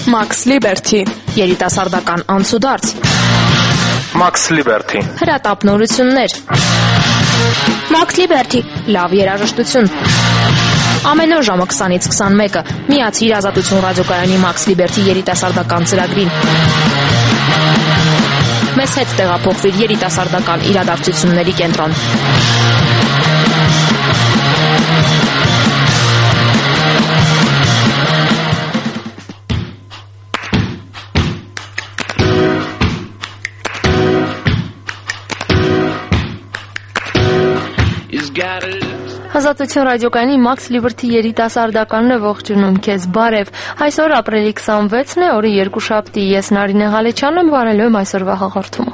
Max Liberty երիտասարդական անցուդարձ Max Liberty հրատապ նորություններ Max Liberty լավ երաժշտություն ամեն օր ժամը 20-ից 21-ը միացիր Ազատություն ռադիոկայանի Max Liberty երիտասարդական ծրագրին մեզ հետ տեղափոխվիր երիտասարդական իրադարձությունների կենտրոն Ազատություն ռադիոկայանի Max Liberty երիտասարդականն է ողջունում քեզ բարև այսօր ապրիլի 26-ն է օրը երկուշաբթի ես Նարինե Ղալեչյանն եմ բարելու եմ այսօրվա հաղորդումը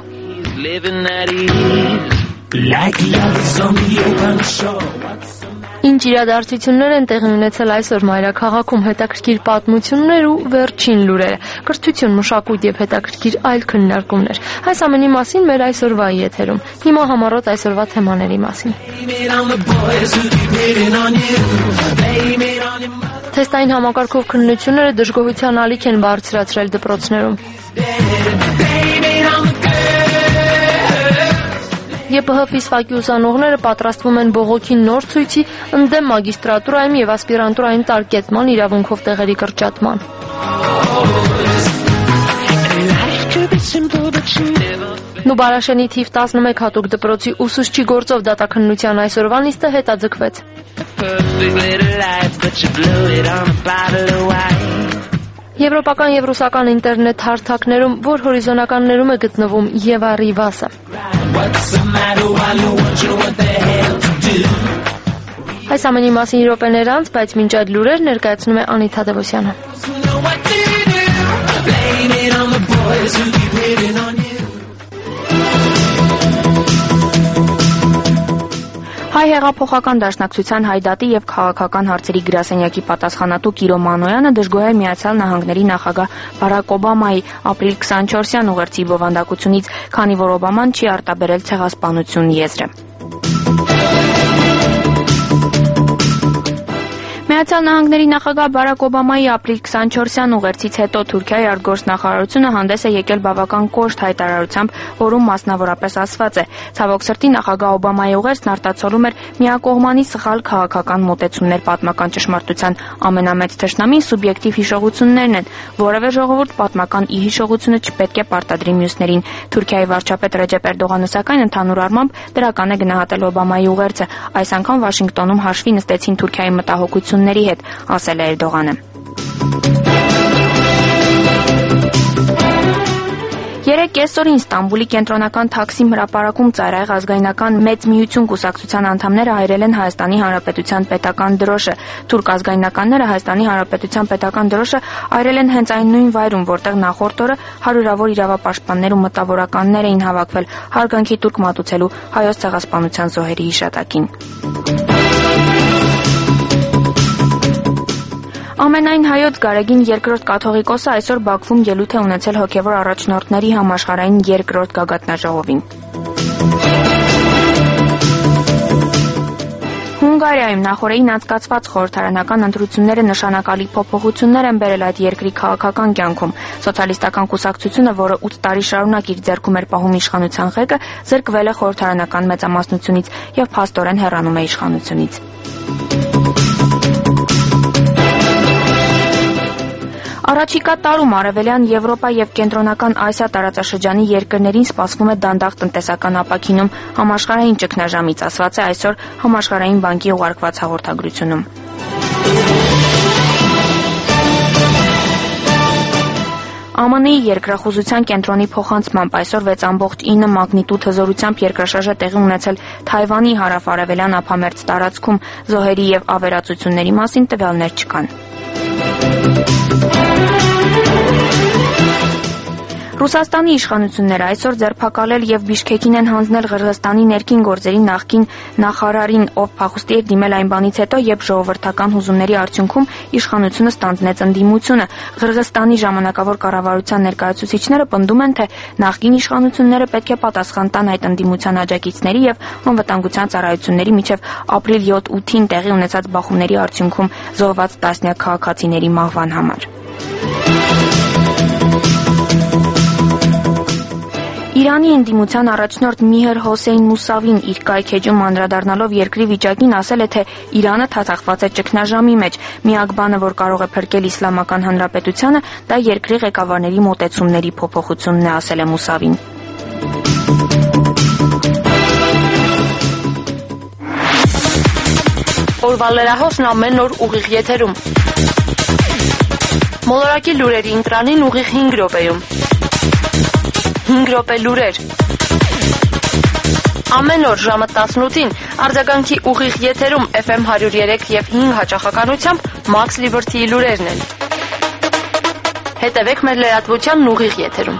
Ինչ իրադարձություններ են տեղի ունեցել այսօր մայրաքաղաքում հետաքրքիր պատմություններ ու վերջին լուրերը կրթություն, մշակույթ եւ հետաքրքիր այլ քննարկումներ այս ամենի մասին մեր այսօրվա եթերում հիմա համառոտ այսօրվա թեմաների մասին Թեստային համակարգով քննությունները դժգոհության ալիք են բարձրացրել դպրոցներում ԵՊՀ ֆիզֆակի ուսանողները պատրաստվում են բողոքի նոր ցույցի ընդդեմ մագիստրատուրայում եւ ասպիրանտուրայում տարկետման իրավունքով տեղերի կրճատման։ Նուբարաշենի թիվ 11 հատուկ դպրոցի ուսուցչի գործով դատաքննության այսօրվա նիստը հետաձգվեց։ Եվրոպական եւ ռուսական ինտերնետ հարթակներում, որ հորիզոնականներում է գտնվում Եվա Ռիվասը։ Այս ամենի մասին րոպեներ անց, բայց մինչ այդ լուրեր ներկայացնում է Անիթա Դևոսյանը։ Հայ հեղափոխական դաշնակցության Հայդատի եւ քաղաքական հարցերի գրասենյակի պատասխանատու Կիրո Մանոյանը դժգոհ է Միացյալ Նահանգների նախագահ Բարակ Օբամայի ապրիլ 24-յան ուղերձի բովանդակությունից, քանի որ Օբաման չի արտաբերել ցեղասպանություն եզրը։ Միացյալ Նահանգների նախագահ Բարակ Օբամայի ապրիլ 24-յան ուղերձից հետո Թուրքիայի արտգործնախարարությունը հանդես է եկել բավական կոշտ հայտարարությամբ, որում մասնավորապես ասված է. Ցավոք սրտի նախագահ Օբամայի ուղերձն արտացոլում էր միակողմանի սխալ քաղաքական մոտեցումներ պատմական ճշմարտության ամենամեծ թշնամին սուբյեկտիվ հիշողություններն են, որևէ ժողովուրդ պատմական իր հիշողությունը չպետք է պարտադրի մյուսներին։ Թուրքիայի վարչապետ Ռեջեփ Էրդողանը սակայն ընդհանուր առմամբ դրական է գնահատել Օբամայի ուղերձը։ Այս անգամ Վաշինգտոնում հաշվի նստեցին Թուրքիայի մտահոգությունների հետ, ասել է Էրդողանը։ Երեկ կեսօրին Ստամբուլի կենտրոնական Թաքսիմ հրապարակում ծայրահեղ ազգայնական մեծ միություն կուսակցության անդամները այրել են Հայաստանի Հանրապետության պետական դրոշը։ Թուրք ազգայնականները Հայաստանի Հանրապետության պետական դրոշը այրել են հենց այն նույն վայրում, որտեղ նախորդ օրը հարյուրավոր իրավապաշտպաններ ու մտավորականներ էին հավաքվել հարգանքի տուրք մատուցելու հայոց ցեղասպանության զոհերի հիշատակին։ Ամենայն հայոց Գարեգին II կաթողիկոսը այսօր Բաքվում ելույթ է ունեցել հոգևոր առաջնորդների համաշխարհային երկրորդ գագաթնաժողովին։ Հունգարիայում նախորդին անցկացված խորհրդարանական ընտրությունները նշանակալի փոփոխություններ են բերել այդ երկրի քաղաքական կյանքում։ Սոցիալիստական կուսակցությունը, որը 8 տարի շարունակ իր ձեռքում էր պահում իշխանության ղեկը, զրկվել է խորհրդարանական մեծամասնությունից եւ փաստորեն հեռանում է իշխանությունից։ Առաջիկա տարում Արևելյան Եվրոպա եւ Կենտրոնական Ասիա տարածաշրջանի երկրներին սպասվում է դանդաղ տնտեսական ապաքինում համաշխարհային ճգնաժամից, ասված է այսօր Համաշխարհային բանկի ուղարկված հաղորդագրությունում։ ԱՄՆ-ի երկրախուզության կենտրոնի փոխանցմամբ այսօր 6.9 մագնիտուդ հզորությամբ երկրաշարժ է տեղի ունեցել Թայվանի հարավ-արևելյան ափամերձ տարածքում, զոհերի եւ ավերածությունների մասին տվյալներ չկան։ Ռուսաստանի իշխանությունները այսօր ձերբակալել եւ Բիշքեկին են հանձնել Ղրղստանի ներքին գործերի նախկին նախարարին, ով փախուստի էր դիմել այն բանից հետո, երբ ժողովրդական հուզումների արդյունքում իշխանությունը ստանձնեց ընդդիմությունը։ Ղրղստանի ժամանակավոր կառավարության ներկայացուցիչները պնդում են, թե նախկին իշխանությունները պետք է պատասխան տան այդ ընդդիմության աջակիցների եւ անվտանգության ծառայությունների միջև ապրիլ 7-8-ին տեղի ունեցած բախումների արդյունքում զոհված տասնյակ քաղաքացիների մահվան համար։ Իրանի ընդդիմության առաջնորդ Միհր Հոսեյն Մուսավին իր կայքեջում անդրադառնալով երկրի վիճակին ասել է, թե Իրանը թաթախված է ճգնաժամի մեջ։ Միակ բանը, որ կարող է փրկել Իսլամական Հանրապետությանը, դա երկրի ղեկավարների մոտեցումների փոփոխությունն է, ասել է Մուսավին։ Օրվա լրահոսն ամեն օր ուղիղ եթերում։ Մոլորակի լուրերի ընտրանին ուղիղ 5 րոպեում։ 5 րոպե լուրեր։ Ամեն օր ժամը 18-ին արձագանքի ուղիղ եթերում FM 103 եւ 5 հաճախականությամբ Max Liberty-ի լուրերն են։ Հետևեք մեր լրատվությանն ուղիղ եթերում։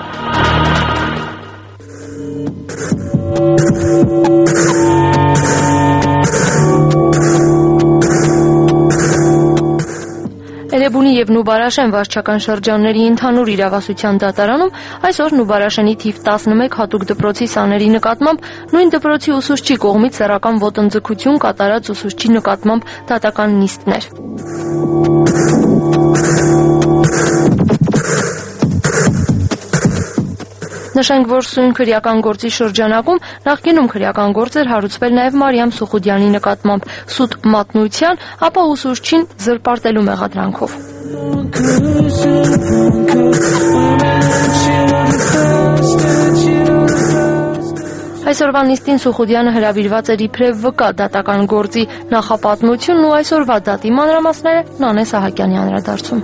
Էրեբունի եւ Նուբարաշեն վարչական շրջանների ընդհանուր իրավասության դատարանում այսօր Նուբարաշենի թիվ 11 հատուկ դպրոցի սաների նկատմամբ նույն դպրոցի ուսուցչի կողմից սեռական ոտնձգություն կատարած ուսուցչի նկատմամբ դատական նիստներ։ Նշենք, որ սույն քրեական գործի շրջանակում նախկինում քրեական գործ էր հարուցվել նաև Մարիամ Սուխուդյանի նկատմամբ սուտ մատնության, ապա ուսուցչին զրպարտելու մեղադրանքով։ Այսօրվա նիստին Սուխուդյանը հրավիրված էր իբրև վկա դատական գործի նախապատմությունն ու այսօրվա դատի մանրամասները Նանե Սահակյանի անդրադարձում։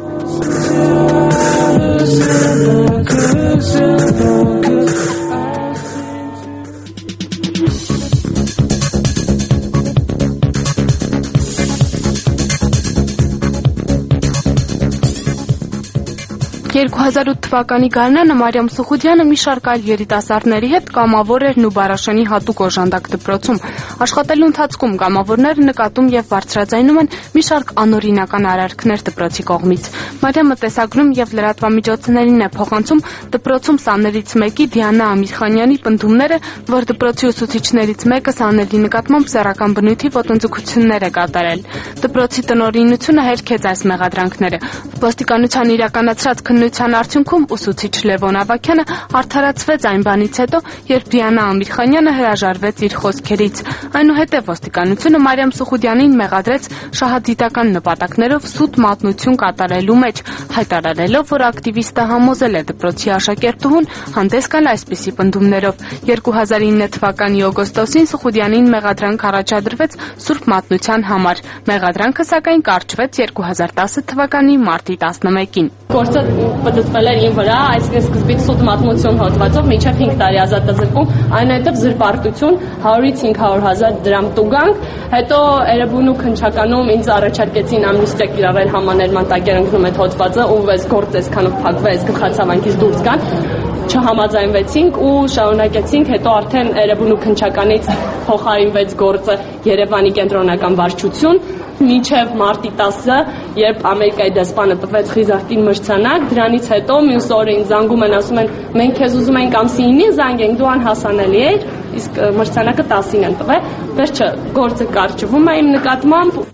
«2008 թվականի գարնանը Մարիամ Սուխուդյանը մի շարք այլ երիտասարդների հետ կամավոր էր Նուբարաշենի հատուկ օժանդակ դպրոցում։ Աշխատելու ընթացքում կամավորները նկատում եւ բարձրաձայնում են մի շարք անօրինական արարքներ դպրոցի կողմից։ Մարիամը տեսագրում եւ լրատվամիջոցներին է փոխանցում դպրոցում սաներից մեկի Դիանա Ամիրխանյանի պնդումները, որ դպրոցի ուսուցիչներից մեկը սաների նկատմամբ սեռական բնույթի ոտնձգություններ է կատարել։ Դպրոցի տնօրինությունը հերքեց այս մեղադրանքները։ Ոստիկանության իրականացրած քննության արդյունքում ուսուցիչ Լևոն Ավագյանը արդարացվեց այն բանից հետո, երբ Դիանա Ամիրխանյանը հրաժարվեց իր խոսքերից։ Այնուհետև ոստիկանությունը Մարիամ Սուխուդյանին մեղադրեց շահադիտական նպատակներով սուտ մատնություն կատարելու մեջ, հայտարարելով, որ ակտիվիստը համոզել է դպրոցի աշակերտուհուն հանդես գալ այսպիսի պնդումներով։ 2009 թվականի օգոստոսին Սուխուդյանին մեղադրանք առաջադրվեց սուրբ մատնության համար։ Մեղադրանքը սակայն կարճվեց 2010 թվականի մարտի 11-ին։ Գործը պատասխանել էր ին վրա, այսինքն սկզբից սուտ մատնություն հոդվածով մինչև 5 տարի ազատազրկում, այնուհետև զրպարտություն 100-ից 500,000 դրամ տուգանք, հետո Էրեբունու քննչականում ինձ առաջարկեցին ամնիստիա կիրառել համաներման տակեր ընկնում այդ հոդվածը, ու այս գործը այսքանով փակվեց, գլխացավանքից դուրս գան, չհամաձայնվեցինք ու շարունակեցինք, հետո արդեն Էրեբունու քննչականից փոխարինվեց գործը Երևանի կենտրոնական վարչություն, մինչև մարտի 10-ը, երբ Ամերիկայի դեսպանը տվեց խիզախտին մրցանակ, դրանից հետո մյուս օրը ինձ զանգում են, ասում են, մենք քեզ ուզում ենք ամսի 9-ին զանգենք, դու անհասանելի ես, իսկ մրցանակը 10-ին են տվել, վերջը գործը կարճվում է իմ նկատմամբ։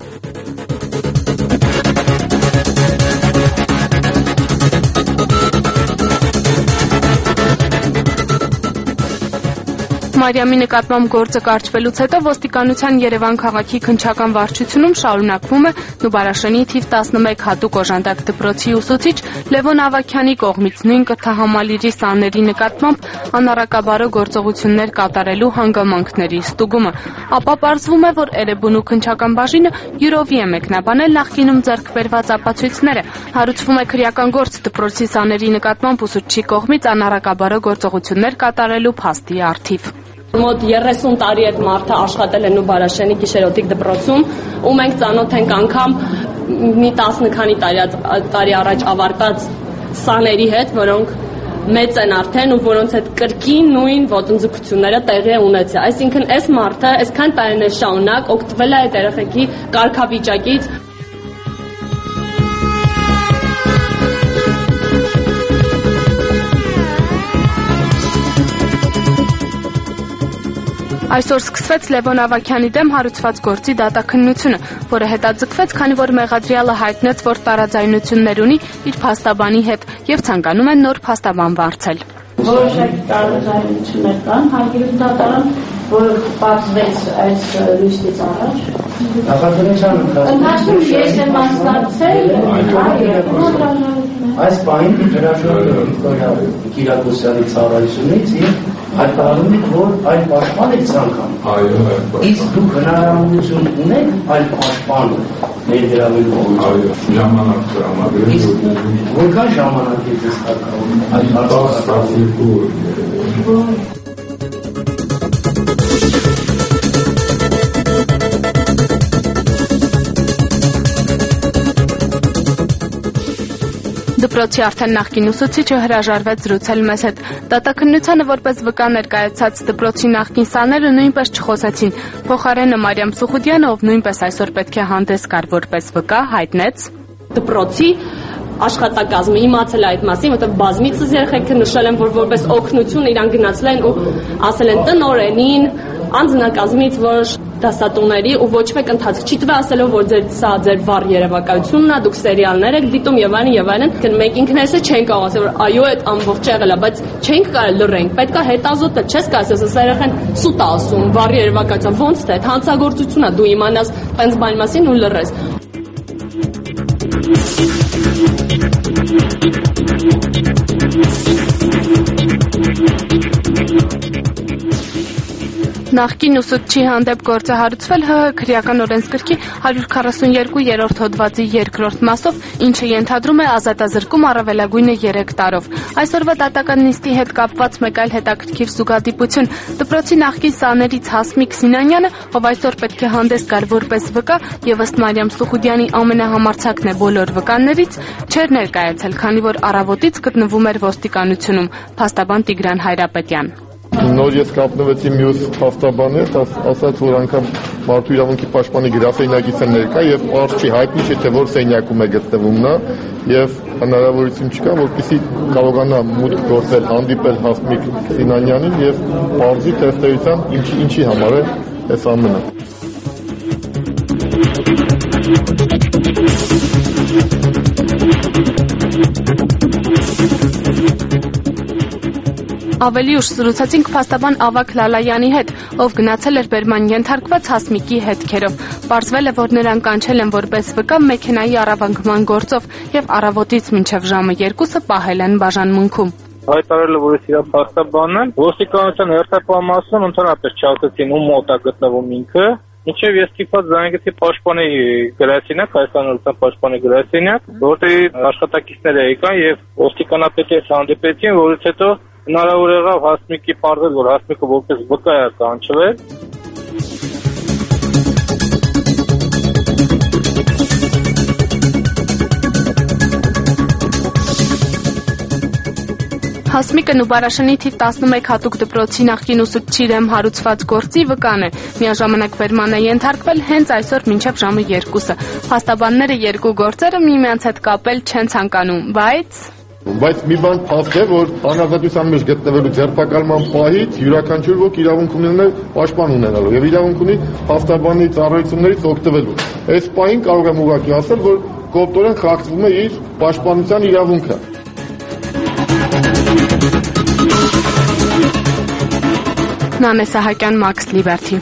Մարիամի նկատմամբ գործը կարճվելուց հետո ոստիկանության Երևան քաղաքի քննչական վարչությունում շարունակվում է Նուբարաշենի թիվ 11 հատուկ օժանդակ դպրոցի ուսուցիչ Լևոն Ավագյանի կողմից նույն կրթահամալիրի սաների նկատմամբ անառակաբարո գործողություններ կատարելու հանգամանքների ստուգումը։ Ապա պարզվում է, որ Էրեբունու քննչական բաժինը յուրովի է մեկնաբանել նախկինում ձեռք բերված ապացույցները։ Հարուցվում է քրեական գործ դպրոցի սաների նկատմամբ ուսուցչի կողմից անառակաբարո գործողություններ կատարելու փաստի առթիվ։ Մոտ 30 տարի այդ մարդը աշխատել է Նուբարաշենի գիշերօթիկ դպրոցում, ու մենք ծանոթ ենք անգամ մի 10 քանի տարի առաջ ավարտած սաների հետ, որոնք մեծ են արդեն ու որոնց հետ կրկին նույն ոտնձգությունները տեղի է ունեցել։ Այսինքն այս մարդը այսքան տարիներ շարունակ օգտվել է այդ երեխեքի կարգավիճակից։ Այսօր սկսվեց Լևոն Ավագյանի դեմ հարուցված գործի դատաքննությունը, որը հետաձգվեց, քանի որ մեղադրյալը հայտնեց, որ տարաձայնություններ ունի իր փաստաբանի հետ եւ ցանկանում են նոր փաստաբան վարձել։ որոշակի տարբերություններ կան, հարգելի դատարան, որը պարզվեց այս լույսից առաջ։ Նախաձեռնության ընթացքում ես եմ մասնակցել այս պահին հրաժարվել Վիկտորիա Կիրակոսյանի ծառայությունից եւ հայտարարում եք, որ այլ պաշտպան եք ցանկանում։ Այո, իսկ դուք հնարավորություն ունեք այլ պաշտպան ներգրավելու։ այո, ժամանակ տրամադրել։ Որքան ժամանակ եք հարկավոր այլ հարցը։ Դպրոցի արդեն նախկին ուսուցիչը հրաժարվեց զրուցել մեզ հետ։ Դատաքննությանը որպես վկա ներկայացած դպրոցի նախկին սաները նույնպես չխոսեցին։ Փոխարենը Մարիամ Սուխուդյանը, ով նույնպես այսօր պետք է հանդես գար որպես վկա, հայտնեց. Դպրոցի աշխատակազմը իմացել այդ մասին, որտեղ բազմիցս երեխեքը նշել են, որ որպես օգնություն իրան գնացել են ու ասել են տնօրենին, անձնակազմից որոշ դասատուների ու ոչ մեկ ընթացք չի տվել ասելով, որ սա ձեր վառ երևակայությունն է, դուք սերիալներ եք դիտում եւ այլն, մենք ինքներս չենք կարող ասել, որ այո, այդ ամբողջ եղել է, բայց չենք կարել լռենք, պետք է հետազոտել, չես կարելի ասել, սա երեխան սուտ է ասում, վառ երևակայություն, ոնց թե հանցագործություն է, դու իմանաս տենց բանի մասին ու լռես։ Նախկին ուսուցչի հանդեպ գործը հարուցվել ՀՀ քրեական օրենսգրքի 142-րդ հոդվածի 2-րդ մասով, ինչը ենթադրում է ազատազրկում առավելագույնը 3 տարով։ Այսօրվա դատական նիստի հետ կապված մեկ այլ հետաքրքիր զուգադիպություն դպրոցի նախկին սաներից Հասմիկ Սինանյանը, ով այսօր պետք է հանդես գար որպես վկա եւ ըստ Մարիամ Սուխուդյանի ամենահամարձակն է բոլոր վկաներից, չէր ներկայացել, քանի որ առավոտից գտնվում էր ոստիկանությունում։ Փաստաբան Տիգրան Հայրապետյան։ Նոր ես կապնվեցի մյուս փաստաբան հետ, ասաց, որ անգամ մարդու իրավունքի պաշտպանի գրասենյակից է ներկա եւ պարզ չի հայտնի չէ թե որ սենյակում է գտնվում նա եւ հնարավորություն չկա, որպեսզի կարողանա մուտք գործել, հանդիպել Հասմիկ Սինանյանին եւ պարզի տեստերության ինչի համար է այս ամենը։ Ավելի ուշ զրուցեցինք փաստաբան Ավագ Լալայանի հետ, ով գնացել էր բերման ենթարկված Հասմիկի հետքերով։ Պարզվել է, որ նրան կանչել են որպես վկա մեքենայի առավանգման գործով եւ առավոտից մինչեւ ժամը 2-ը պահել են բաժանմունքում։ Հայտարարել է, որ ես իր փաստաբանն եմ, ոստիկանության հերթապահամասում ընդհանրապես չասեցին ում մոտ է գտնվում ինքը։ Մինչև ես ստիպված զանգեցի պաշտպանի գրասենյակ, Հայաստանության պաշտպանի գրասենյակ, որտեղ աշխատակիցները եկան եւ ոստիկանապետի հետ հանդիպեցին, որից հետո հնարավոր եղավ Հասմիկի պարզել, որ Հասմիկը որպես վկա է կանչվել։ Հասմիկը Նուբարաշենի թիվ 11 հատուկ դպրոցի նախկին ուսուցչի դեմ հարուցված գործի վկան է։ Միաժամանակ բերման է ենթարկվել հենց այսօր մինչև ժամը 2-ը։ Փաստաբանները երկու գործերը միմյանց հետ կապել չեն ցանկանում, բայց մի բան փաստ է, որ անազատության մեջ գտնվելու ձերբակալման պահից յուրաքանչյուր ոք իրավունք ունի պաշտպան ունենալու եւ իրավունք ունի փաստաբանի ծառայություններից օգտվելու։ Այս պահին կարող եմ ուղղակի ասել, որ կողմնորեն խախտվում է իր պաշտպանության իրավունքը։ Նանե Սահակյան, Max Liberty։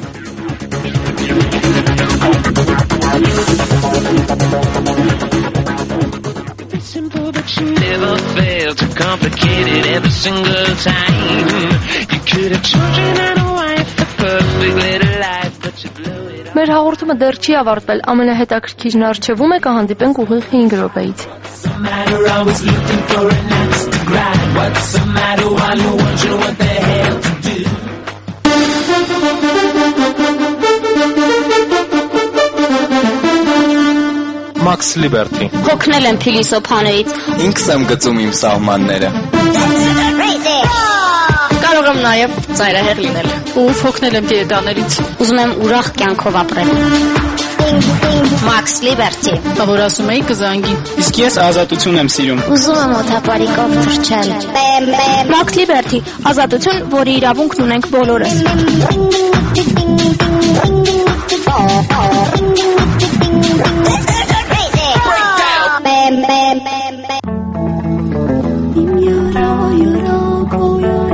Never felt too complicated every single time. You could have children and a wife, the perfect little life, but you blew it all. Մեր հաղորդումը դեռ չի ավարտվել, ամենահետաքրքիրն առջևում է կհանդիպենք ուղիղ 5 րոպեից։ What's the matter? I was looking for an axe to grind. What's the matter? While you're wondering what the hell to do. Max Liberty։ Հոգնել եմ փիլիսոփաներից։ Ինքս եմ գծում իմ սահմանները։ Կարող եմ նաև ծայրահեղ լինել։ Ով հոգնել եմ դիետաներից։ Ուզում եմ ուրախ կյանքով ապրել։ Max Liberty։ Որ ասում էի կզանգի։ Իսկ ես ազատություն եմ սիրում։ Ուզում եմ օթապարիկով թռչել։ Max Liberty, ազատություն, որի իրավունքն ունենք բոլորս։ Bam, bam, bam, bam.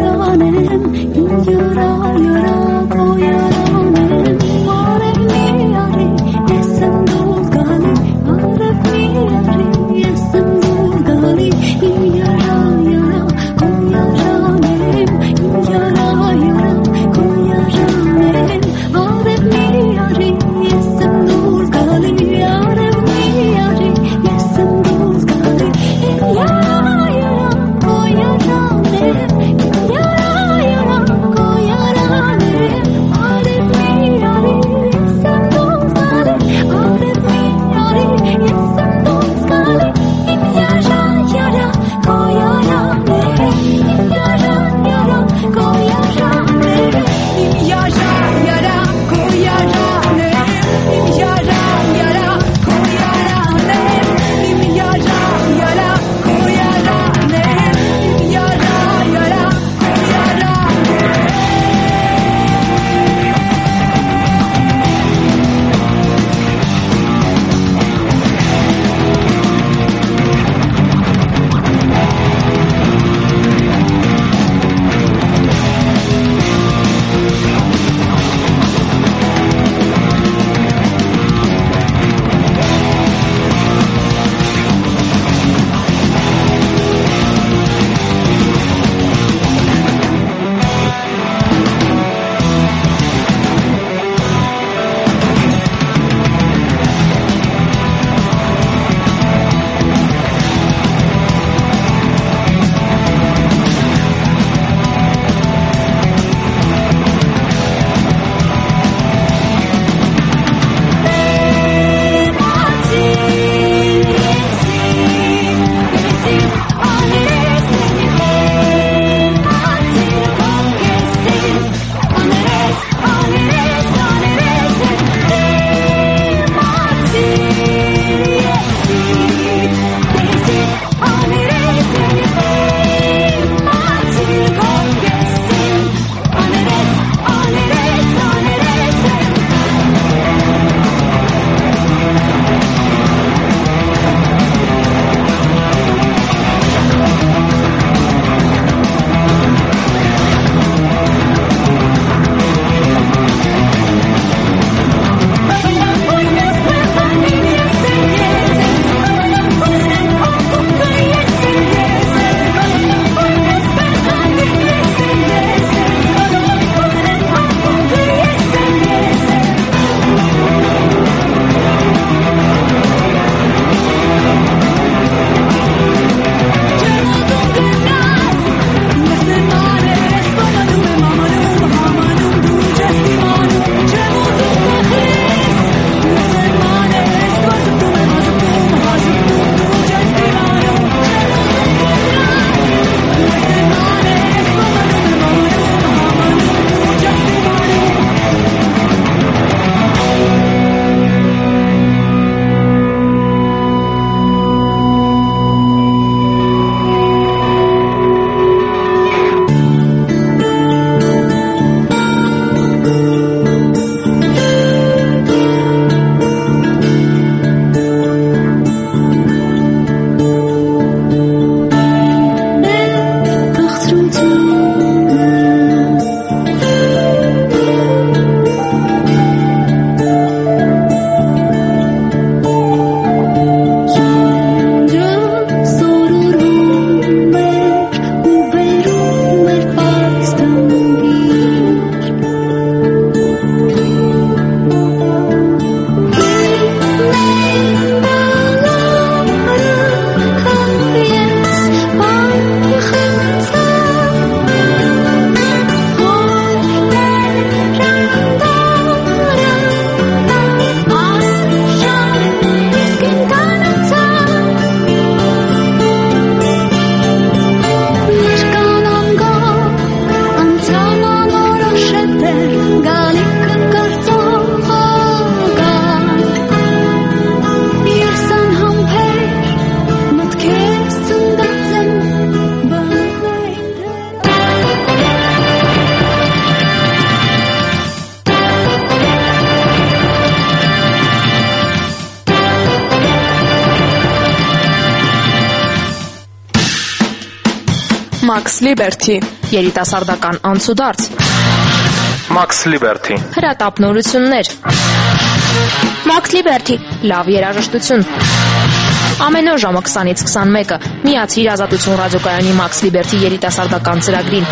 Max Liberty, երիտասարդական անցուդարձ, Max Liberty, հրատապնորություններ, Max Liberty, լավ երաժշտություն։ Ամեն օր ժամը 20-ից 21-ը միացիր Ազատություն ռադիոկայանի Max Liberty երիտասարդական ծրագրին։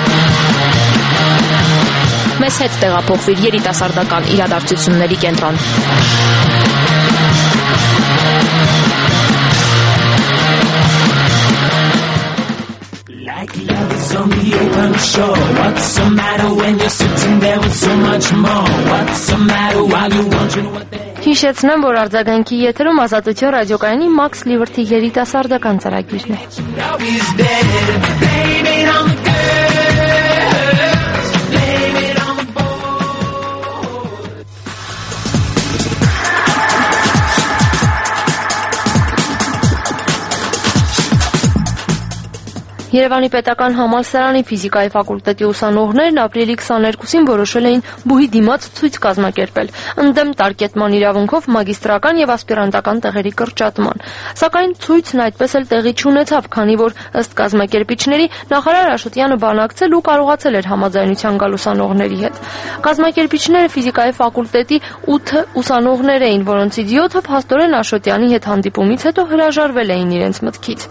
Մեզ հետ տեղափոխվիր երիտասարդական իրադարձությունների կենտրոն։ Like love is on the open shore. What's the matter when you're sitting there with so much more? What's the matter while you're wondering what they... Հիշեցնեմ, որ արձագանքի եթերում Ազատություն ռադիոկայանի Max Liberty երիտասարդական ծրագիրն է։ Երևանի պետական համալսարանի ֆիզիկայի ֆակուլտետի ուսանողներն ապրիլի 22-ին որոշել էին բուհի դիմաց ցույց կազմակերպել ընդդեմ տարկետման իրավունքով մագիստրական եւ ասպիրանտական տեղերի կրճատման։ Սակայն ցույցն այդպես էլ տեղի չունեցավ, քանի որ ըստ կազմակերպիչների նախարար Աշոտյանը բանակցել ու կարողացել էր համաձայնության գալ ուսանողների հետ։ Կազմակերպիչները ֆիզիկայի ֆակուլտետի 8 ուսանողներ էին, որոնցից 7-ը փաստորեն Աշոտյանի հետ հանդիպումից հետո հրաժարվել էին իրենց մտքից։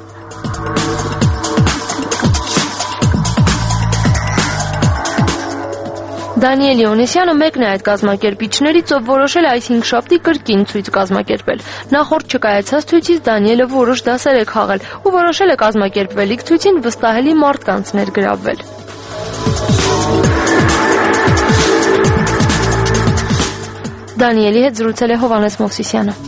Դանիել Իոնեսյանը մեկն է այդ կազմակերպիչներից, ով որոշել է այս 5 շաբթի կրկին ցույց կազմակերպել։ Նախորդ չկայացած ցույցից Դանիելը որոշ դասեր է քաղել ու որոշել է կազմակերպվելիք ցույցին վստահելի մարդկանց ներգրավվել։ Դանիելի հետ զրուցել է Հովհաննես Մովսիսյանը։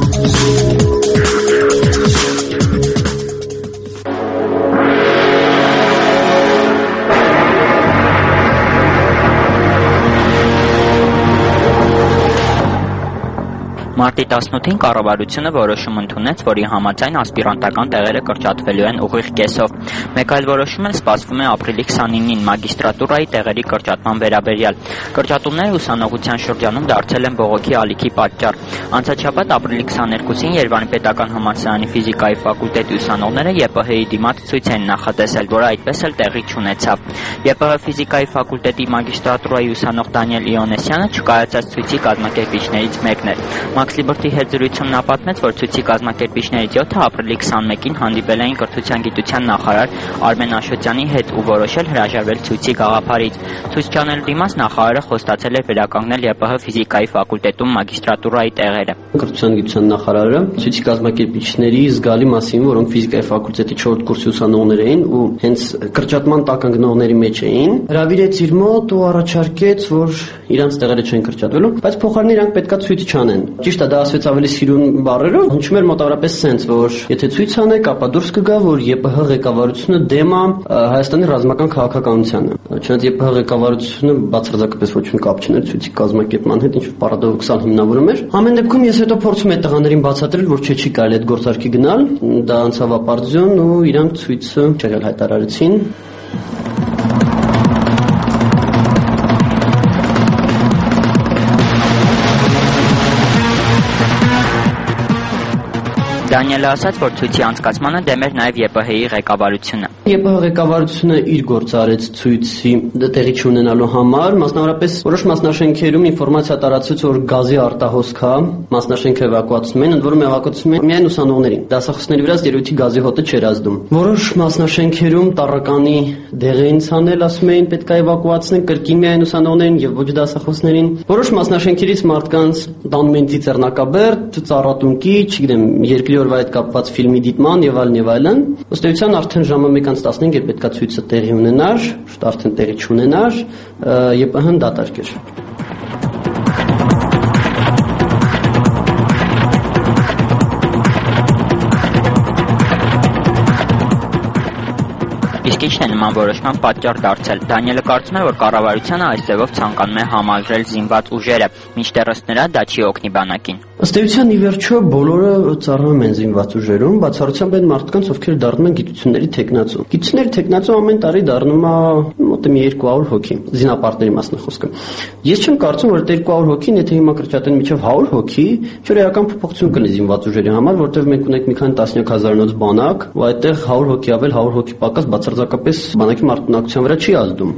Մարտի 18-ին կառավարությունը որոշում ընդունեց, որի համաձայն ասպիրանտական տեղերը կրճատվելու են ուղիղ կեսով։ Մեկ այլ որոշում էլ սպասվում է ապրիլի 29-ին մագիստրատուրայի տեղերի կրճատման վերաբերյալ։ Կրճատումները ուսանողության շրջանում դարձել են բողոքի ալիքի պատճառ։ Անցաչափած ապրիլի 22-ին Երևանի պետական համալսարանի ֆիզիկայի ֆակուլտետի ուսանողները ԵՊՀ-ի դիմաց ցույց են նախատեսել, որը այդպես էլ տեղի չունեցավ։ ԵՊՀ ֆիզիկայի ֆակուլտետի մագիստրատուրայի ուսանող Դանիել Իոնեսյանը չկայացած ցույցի կազմակերպիչներից մեկն էր։ Max Liberty հետ զրույցում նա պատմեց, որ ցույցի կազմակերպիչներից 7-ը ապրիլի 21-ին հանդիպել էին կրթության գիտության նախարար Արմեն Աշոտյանի հետ ու որոշել հրաժարվել ցույցի գաղափարից։ Ցույց չանելու դիմաց նախարարը խոստացել էր վերականգնել ԵՊՀ ֆիզիկայի ֆակուլտետում մագիստրատուրայի տեղերը։ Կրթության գիտության նախարարը ցույցի կազմակերպիչների զգալի մասին, որոնք ֆիզիկայի ֆակուլտետի 4 կուրսի ուսանողներ էին ու հենց կրճատման տակ ընկնողների մեջ էին, հրավիրեց իր մոտ ու առաջարկեց, որ իրանց տեղերը չեն կրճատվելու, բայց փոխարենը իրանք պետքա ցույց չանեն։ Ճիշտ է, դա ասվեց ավելի սիրուն բառերով, հնչում էր մոտավորապես սենց, որ եթե ցույց անեք, ապա դուրս կգա, որ ԵՊՀ ղեկավարությունը դեմ է Հայաստանի ռազմական քաղաքականությանը։ Չնայած ԵՊՀ ղեկավարությունը բացարձակապես ոչ մի կապ չուներ ցույցի կազմակերպման հետ, ինչ-որ պարադոքսալ հիմնավորում էր։ Ամեն դեպքում ես հետո փորձում եմ տղաներին բացատրել, որ չի կարելի այդ գործարքի գնալ, դա անցավ ապարդյուն ու իրանք ցույցը չեղել հայտարարեցին։ Դանիելը ասաց, որ ցույցի անցկացմանը դեմ էր նաև ԵՊՀ-ի ղեկավարությունը։ ԵՊՀ ղեկավարությունը իր գործ արեց ցույցի տեղի չունենալու համար, մասնավորապես որոշ մասնաշենքերում ինֆորմացիա տարածվեց, որ գազի արտահոսք կա, մասնաշենքը էվակուացում են, ընդ որում էվակուացում են միայն ուսանողներին։ Դասախոսների վրա երևույթի գազի հոտը չէր ազդում։ Որոշ մասնաշենքերում տառականի դեղ էին ցանել, ասում էին պետք է էվակուացնեն կրկին միայն ուսանողներին եւ ոչ դասախոսներին։ Որոշ մասնաշենքերից մարդկանց տանում են ծիծեռնակաբերդ, ծառատունկի, չգիտեմ, երկրի օրվա հետ կապված ֆիլմի դիտման եւ այլն։ Ըստ էության արդեն ժամը 1:15 էր պետքա ցույցը տեղի ունենար, շուտ արդեն տեղի չունենար, ԵՊՀ-ն դատարկել էր։ Իսկ ինչն է նման որոշման պատճառ դարձել։ Դանիելը կարծում է, որ կառավարությունը այս ձևով ցանկանում է համալրել զինված ուժերը, մինչդեռ ըստ նրա դա չի օգնի բանակին։ Ըստ էության ի վերջո բոլորը ծառայում են զինված ուժերում, բացառությամբ այն մարդկանց, ովքեր դառնում են գիտությունների թեկնածու։ Գիտությունների թեկնածու ամեն տարի դառնում է մոտ 200 հոգի, զինապարտների մասն է խոսքը։ Ես չեմ կարծում, որ այդ 200 հոգին, եթե հիմա կրճատեն մինչև 100 հոգի, չորեական փոփոխություն կլինի զինված ուժերի համար, որտեղ մենք ունենք մի քանի տասնյակ հազարանոց բանակ, ու այդտեղ 100 հոգի ավել, 100 հոգի պակաս բացարձակապես բանակի մարտունակության վրա չի ազդում։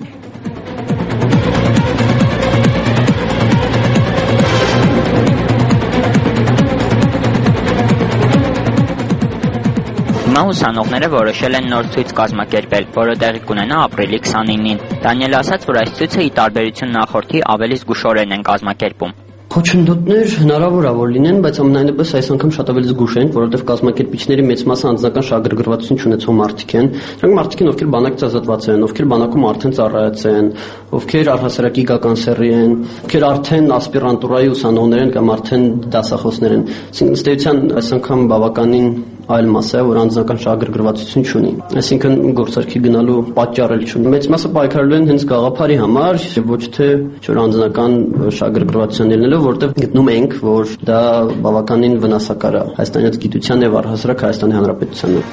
Հիմա ուսանողները որոշել են նոր ցույց կազմակերպել, որը տեղի կունենա ապրիլի 29-ին։ Դանիելը ասաց, որ այս ցույցը ի տարբերություն նախորդի ավելի զգուշորեն են կազմակերպում։ Խոչընդոտներ հնարավոր է որ լինեն, բայց ամենայնիվս այս անգամ շատ ավելի զգուշ են, որովհետև կազմակերպիչների մեծ մասը անձնական շահագրգռվածություն չունեցող մարդիկ են։ Նրանք մարդիկ են, ովքեր բանակից ազատված են, ովքեր բանակում արդեն ծառայած են, ովքեր առհասարակի գականսերի են, ովքեր արդեն ասպիրանտուրայի ուսանողներ են կամ արդեն դասախոսներ են։ Ըստ էության այս անգամ բավականին այլ մաս է, որ անձնական շահագրգռվածություն չունի։ Այսինքն գործարքի գնալու պատճառ էլ չունի։ Մեծ մասը պայքարելու են հենց գաղափարի համար, ոչ թե որ անձնական շահագրգռվածություն ելնելով, որտեղ գտնում ենք, որ դա բավականին վնասակար է հայաստանյան գիտության եւ առհասարակ Հայաստանի Հանրապետությանը։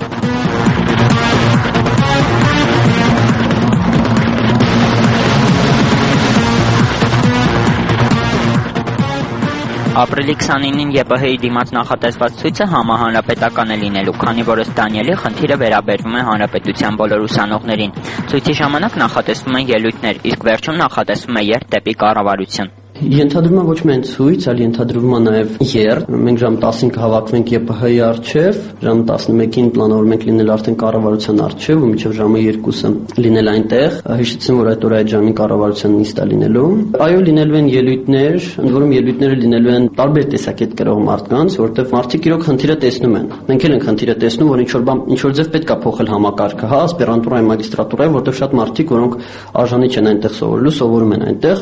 Ապրիլի 29-ին ԵՊՀ-ի դիմաց նախատեսված ցույցը համահանրապետական է լինելու, քանի որ ըստ Դանիելի խնդիրը վերաբերվում է հանրապետության բոլոր ուսանողներին։ Ցույցի ժամանակ նախատեսվում են ելույթներ, իսկ վերջում նախատեսվում է երթ դեպի կառավարություն։ Ենթադրվում է ոչ միայն ցույց, այլ ենթադրվում է նաև երթ։ Մենք ժամ 10-ին կհավաքվենք ԵՊՀ-ի առջև, ժամ 11-ին պլանավորում ենք լինել արդեն կառավարության առջև ու մինչև ժամը 2-ը լինել այնտեղ։ Հիշեցին, որ այդ օրը այդ ժամին կառավարության նիստ է լինելու։ Այո, լինելու են ելույթներ, ընդ որում ելույթները լինելու են տարբեր տեսակետ կրող մարդկանց, որտեղ մարդիկ իրոք խնդիրը տեսնում են։ Մենք էլ ենք խնդիրը տեսնում, որ ինչ որ ձև պետք է փոխել համակարգը, հա, ասպիրանտուրայի, մագիստրատուրայի, որտեղ շատ մարդիկ, որոնք արժանի չեն այնտեղ սովորելու, սովորում են այնտեղ։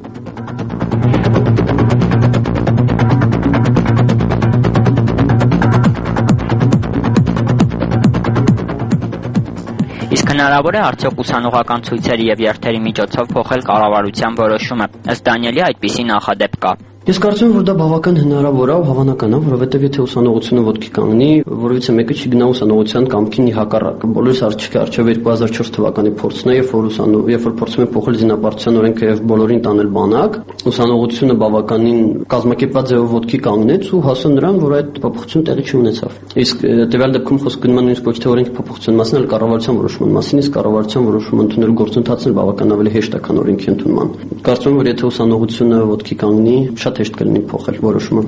Իսկ հնարավոր է արդյոք ուսանողական ցույցերի եւ երթերի միջոցով փոխել կառավարության որոշումը։ Ըստ Դանիելի այդպիսի նախադեպ կա։ Ես կարծում եմ, որ դա բավական հնարավոր է ու հավանական է, որովհետև եթե ուսանողությունը ոտքի կանգնի, որովհետև մեկը չգնա ուսանողության կամքին հակառակը։ Բոլորս առջև 2004 թվականի փորձն է, երբ որ փորձում են փոխել զինապարտության օրենքը եւ բոլորին տանել բանակ, ուսանողությունը բավականին կազմակերպված ձևով ոտքի կանգնեց ու հասավ նրան, որ այդ փոփոխությունը տեղի չունեցավ։ Իսկ տվյալ դեպքում խոսքը գնում է նույնիսկ ոչ թե օրենքի փոփոխության մասին, այլ կառավարության որոշման մասին, իսկ կառավարության որոշումը ընդունելու գործընթացն էլ բավական ավելի հեշտ է, քան օրենքի ընդունման։ Կարծում եմ, որ եթե ուսանողությունը ոտքի կանգնի, շատ հեշտ կլինի փոխել որոշումը։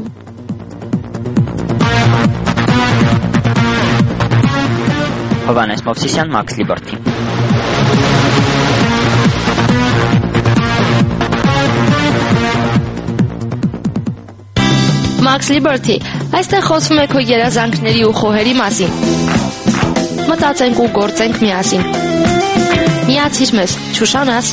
Հովհաննես Մովսիսյան, Մաքս Լիբերթի։ Մաքս Լիբերթի, այստեղ խոսվում է քո երազանքների ու խոհերի մասին։ Մտածենք ու գործենք միասին։ Միացիր մեզ, չուշանաս։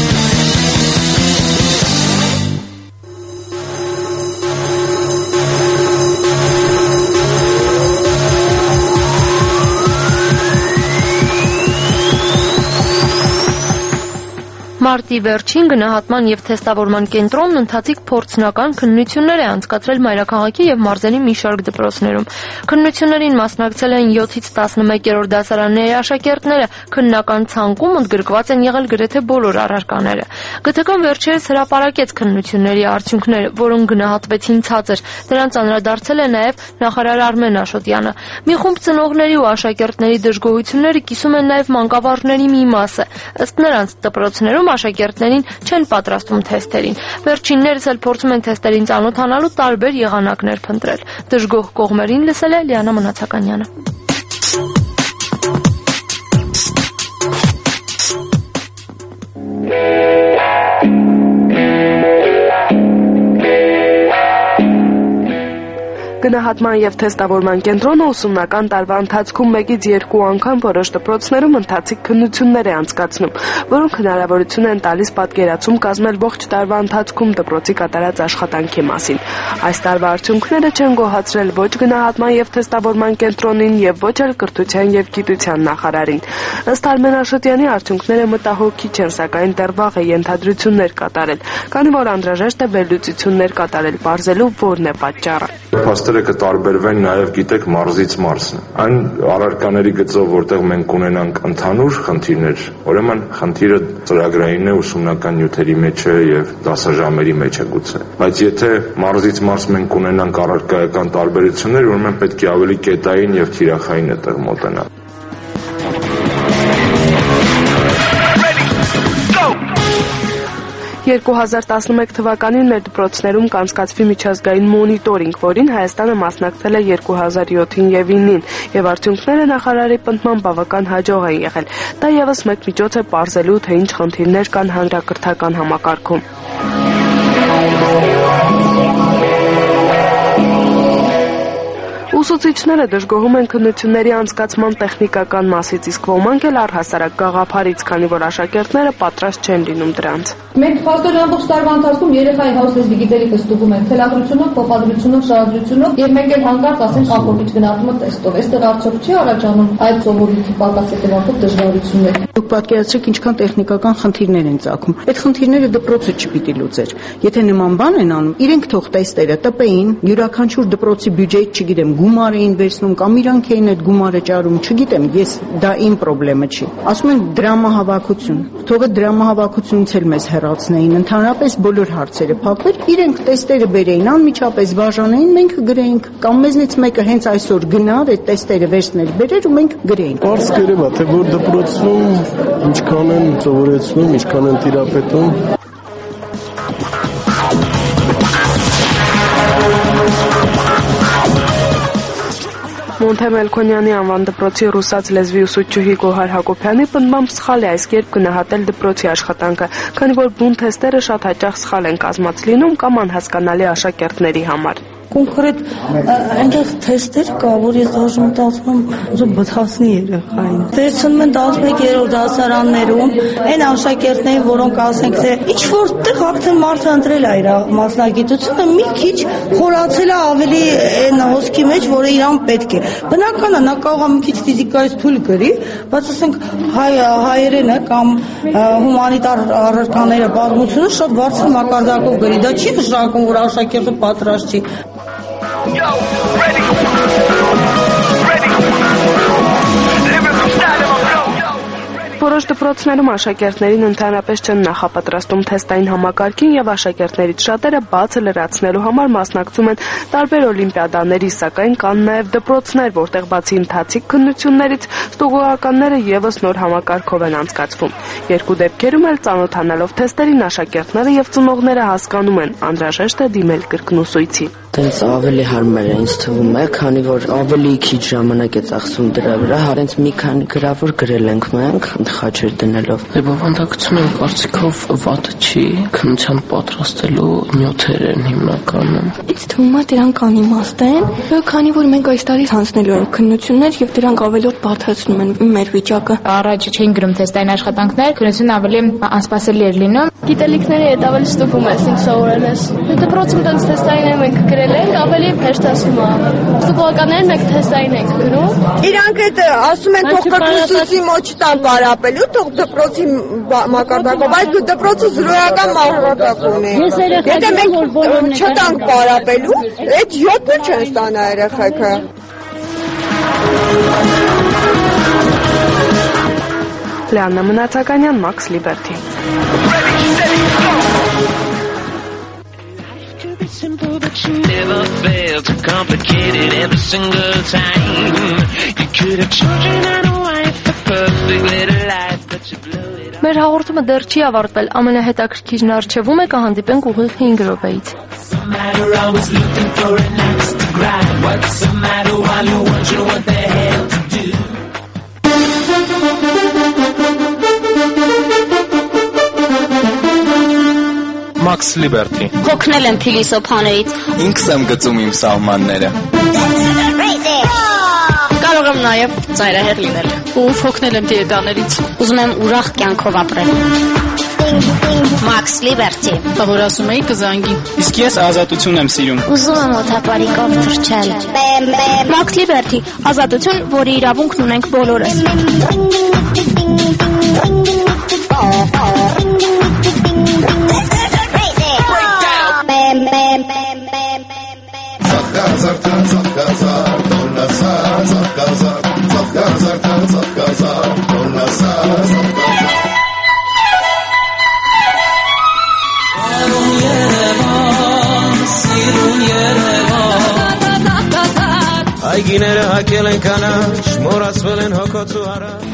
Մարտի վերջին գնահատման եւ թեստավորման կենտրոնն ընթացիկ փորձնական քննություններ է անցկացրել մայրաքաղաքի եւ մարզերի մի շարք դպրոցներում։ Քննություններին մասնակցել են 7-ից 11-րդ դասարանների աշակերտները, քննական ցանկում ընդգրկված են եղել գրեթե բոլոր առարկաները։ ԳԹԿ-ն վերջերս հրապարակեց քննությունների արդյունքները, որոնք գնահատվեցին ցածր։ Դրանց անդրադարձել է նաեւ նախարար Արմեն Աշոտյանը։ Մի խումբ ծնողների ու աշակերտների դժգոհությունները կիսում են նաեւ մանկավարժների մի մասը։ Ըստ նրանց դպրոցներում աշակերտներին չեն պատրաստում թեստերին։ Վերջիններս էլ փորձում են թեստերին ծանոթանալու տարբեր եղանակներ փնտրել։ Դժգոհ կողմերին լսել է Լիանա Մնացականյանը։ գնահատման եւ թեստավորման կենտրոնը ուսումնական տարվա ընթացքում 1-ից 2 անգամ որոշ դպրոցներում ընթացիկ քննություններ է անցկացնում, որոնք հնարավորություն են տալիս պատկերացում կազմել ողջ տարվա ընթացքում դպրոցի կատարած աշխատանքի մասին։ Այս տարվա արդյունքները չեն գոհացրել ոչ գնահատման եւ թեստավորման կենտրոնին եւ ոչ էլ կրթության եւ գիտության նախարարին։ Ըստ Արմեն Աշոտյանի արդյունքները մտահոգիչ են, սակայն դեռ վաղ է ենթադրություններ կատարել, քանի որ անհրաժեշտ է վերլուծություններ կատարել, բարձելու որն է պատճառը։ Փաստերը կտարբերվեն նաև, գիտեք, մարզից մարզն։ Այն առարկաների գծով, որտեղ մենք ունենանք ընդհանուր խնդիրներ, ուրեմն խնդիրը ծրագրային է, ուսումնական նյութերի մեջ է եւ դասաժամերի մեջ է գուցե։ Բայց եթե մարզից մարզ մենք ունենանք առարկայական տարբերություններ, ուրեմն պետք է ավելի կետային եւ թիրախային այդտեղ մոտենալ։ 2011 թվականին մեր դպրոցներում կանցկացվի միջազգային մոնիտորինգ, որին Հայաստանը մասնակցել է 2007-ին եւ 2009-ին, եւ արդյունքները նախարարի պնդման բավական հաջող են եղել։ Դա եւս մեկ միջոց է պարզելու, թե ինչ խնդիրներ կան հանրակրթական համակարգում։ Ուսուցիչները դժգոհում են քննությունների անցկացման տեխնիկական մասից, իսկ ոմանք էլ առհասարակ գաղափարից, քանի որ աշակերտները պատրաստ չեն լինում դրանց։ Մենք փաստորեն ամբողջ տարվա ընթացքում երեխայի հաուսլեզվի գիտելիքը ստուգում ենք թելադրությունով, փոխադրությունով, շարադրությունով, եւ մենք էլ հանկարծ ասենք ամբողջ գնահատումը տեստով։ Այստեղ արդյոք չի առաջանում այդ սովորույթի պակաս հետևանքով դժվարություններ։ Դուք պատկերացրեք ինչքան տեխնիկական խնդիրներ են ծագում։ Այդ խնդիրները դպրոցը չպիտի լուծեր։ Եթե նման բան են անում, իրենք թող տեստերը տպեին, յուրաքանչյուր դպրոցի բյուջեից, չգիտեմ, գումար էին վերցնում կամ իրանք էին այդ գումարը ճարում, չգիտեմ, ես դա իմ խնդրեմը չի։ Ասում են դրամահավաքություն։ Թող է դրամահավաքությունից էլ մեզ հեռացնեին, ընդհանրապես բոլոր հարցերը փակվեր, իրենք տեստերը բերեին, անմիջապես բաժանեին, մենք գրեինք, կամ մեզնից մեկը հենց այսօր գնար այդ տեստերը վերցներ, բերեր ու մենք գրեինք։ Պարզ կերև է, թե որ դպրոցում ինչքան են սովորեցնում, ինչքան են տիրապետում։ Մոնթե Մելքոնյանի անվան դպրոցի ռուսաց լեզվի ուսուցչուհի Գոհար Հակոբյանի պնդմամբ սխալ է այս կերպ գնահատել դպրոցի աշխատանքը, քանի որ բուն թեստերը շատ հաճախ սխալ են կազմած լինում կամ անհասկանալի աշակերտների համար։ Կոնկրետ այնտեղ թեստեր կա, որ ես դժում եմ ուզում բթացնի երեխային։ Վերցնում են 11-րդ դասարաններում այն աշակերտներին, որոնք ասենք թե ինչ որտեղ արդեն մարդը ընտրել է իր մասնագիտությունը, մի քիչ խորացել է ավելի այն հոսքի մեջ, որը իրան պետք է։ Բնական է, նա կարող է մի քիչ ֆիզիկայից թույլ գրի, բայց ասենք հայերենը կամ հումանիտար առարկաները պատմությունը շատ բարձր մակարդակով գրի։ Դա չի նշանակում, որ աշակերտը պատրաստ չի։ Որոշ դպրոցներում աշակերտներին ընդհանրապես չեն նախապատրաստում թեստային համակարգին եւ աշակերտներից շատերը բացը լրացնելու համար մասնակցում են տարբեր օլիմպիադաների, սակայն կան նաեւ դպրոցներ, որտեղ բացի ընթացիկ քննություններից ստուգողականները եւս նոր համակարգով են անցկացվում։ Երկու դեպքերում էլ ծանոթանալով թեստերին աշակերտները եւ ծնողները հասկանում են, անհրաժեշտ է դիմել կրկնուսույցի։ Տենց ավելի հարմար է ինձ թվում է, քանի որ ավելի քիչ ժամանակ է ծախսում դրա վրա, հենց մի քանի գրավոր գրել ենք մենք, խաչեր դնելով։ Բովանդակությունը իմ կարծիքով վատ չի, քննության պատրաստելու նյութեր են հիմնականում։ Ինձ թվում է դրանք անիմաստ են, քանի որ մենք այս տարի հանձնելու ենք քննություններ եւ դրանք ավելորդ բարդացնում են մեր վիճակը։ Առաջ չէին գրում թեստային աշխատանքներ, քննությունն ավելի անսպասելի էր լինում։ Գիտելիքների հետ ավելի ստուգում ես, ինչ սովորել ես։ Դպրոցում տենց թեստային ենք գրել ենք, ավելի հեշտ ասում է։ Ստուգողականները մենք թեստային ենք գրում։ Իրանք այդ ասում են թող կրկնուսույցի մոտ չտան պարապելու, թող դպրոցի մակարդակով, բայց դպրոցը զրոյական մակարդակ ունի։ Եթե մենք չտանք պարապելու, այդ 7-ը չեն ստանա երեխեքը։ Լիաննա Մնացականյան, Max Liberty։ Simple, but you never fail to complicate it every single time. You could have children and a wife, a perfect little life, but you blew it. Մեր հաղորդումը դեռ չի ավարտվել, ամենահետաքրքիրն առջևում է կհանդիպենք ուղիղ 5 րոպեից։ What's the matter? I was looking for an axe to grind. What's the matter while you're wondering what the hell to do? Max Liberty։ Հոգնել եմ փիլիսոփաներից։ Ինքս եմ գծում իմ սահմանները։ Կարող եմ նաև ծայրահեղ լինել։ Ով հոգնել եմ դիետաներից։ Ուզում եմ ուրախ կյանքով ապրել։ Max Liberty։ Որ ասում էի կզանգի։ Իսկ ես ազատություն եմ սիրում։ Ուզում եմ օթապարիկով թռչել։ Max Liberty, ազատություն, որի իրավունքն ունենք բոլորս։ Այգիները հակել են կանաչ, մոռացվել են հոգոց ու հարած։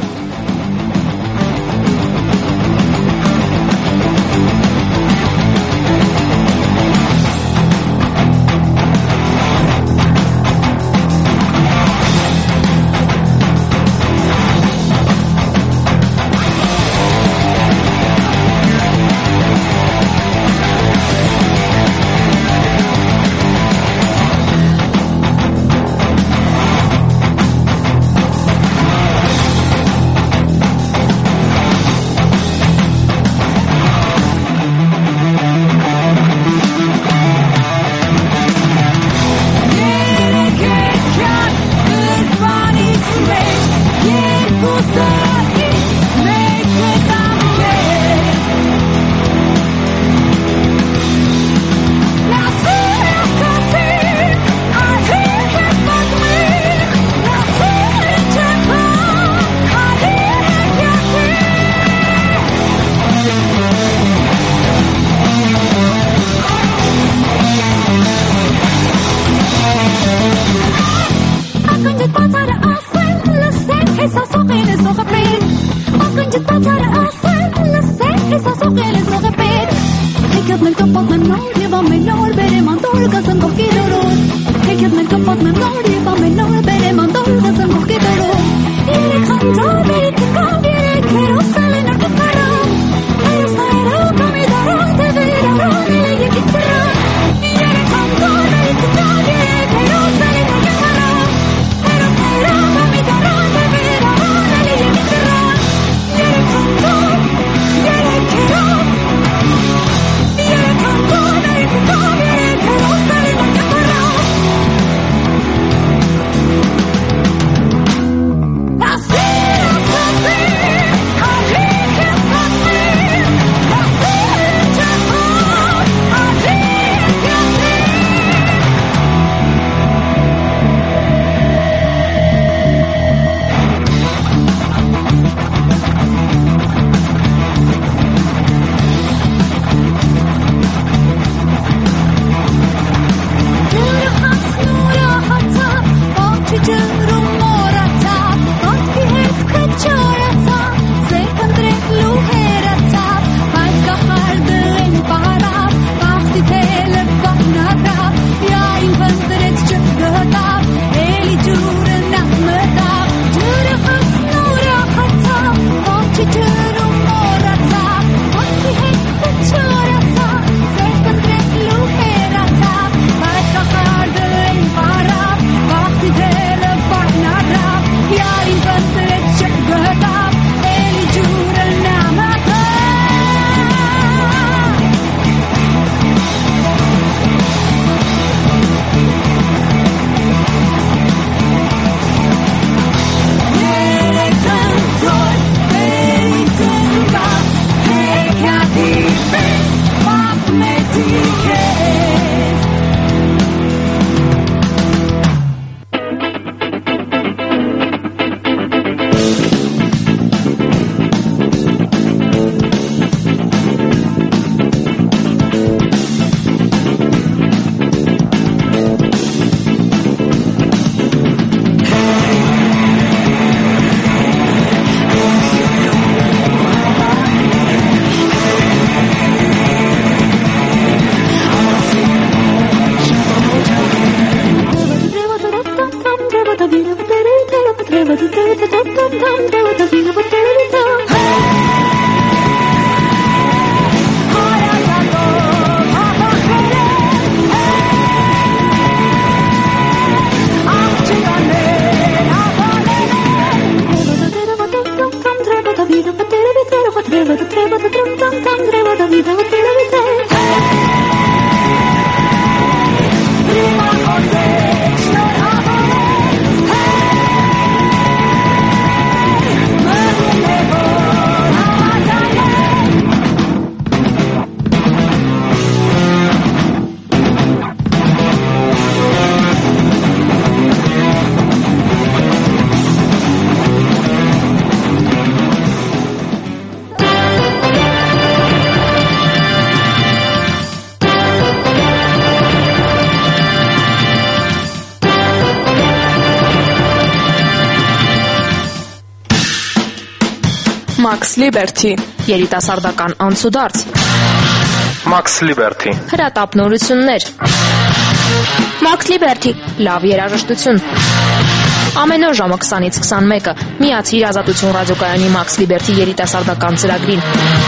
Max Liberty, երիտասարդական անցուդարձ, Max Liberty, հրատապնորություններ, Max Liberty, լավ երաժշտություն։ Ամեն օր ժամը 20-ից 21-ը միացիր Ազատություն ռադիոկայանի Max Liberty երիտասարդական ծրագրին։